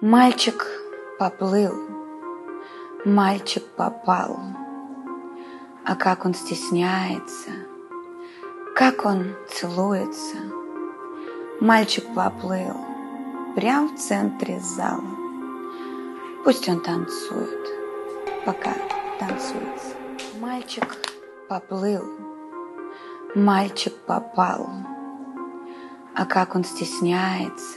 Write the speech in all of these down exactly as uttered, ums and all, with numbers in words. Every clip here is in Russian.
Мальчик поплыл, мальчик попал, а как он стесняется, как он целуется. Мальчик поплыл прямо в центре зала. Пусть он танцует, пока танцуется. Мальчик поплыл, мальчик попал, а как он стесняется,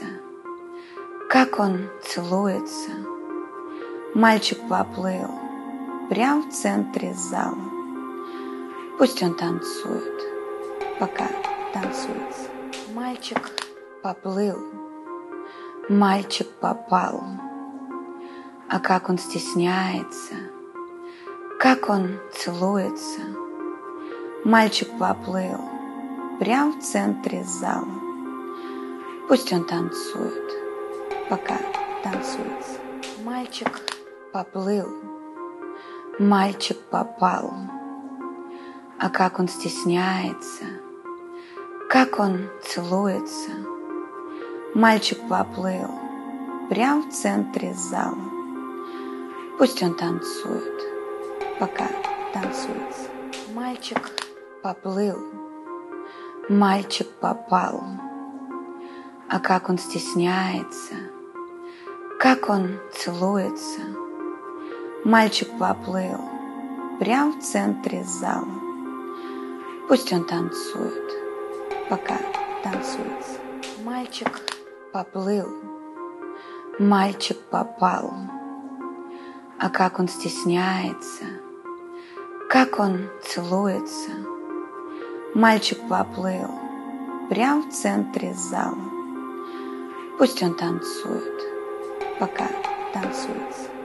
как он целуется. Мальчик поплыл прямо в центре зала. Пусть он танцует, пока танцуется. Мальчик поплыл, мальчик попал, а как он стесняется, как он целуется. Мальчик поплыл прямо в центре зала. Пусть он танцует, пока танцуется. Мальчик поплыл, мальчик попал, а как он стесняется, как он целуется. Мальчик поплыл прямо в центре зала. Пусть он танцует, пока танцуется. Мальчик поплыл, мальчик попал, а как он стесняется, как он целуется. Мальчик поплыл прямо в центре зала. Пусть он танцует, пока танцуется. Мальчик поплыл, мальчик попал, а как он стесняется, как он целуется. Мальчик поплыл прямо в центре зала. Пусть он танцует, пока танцуется.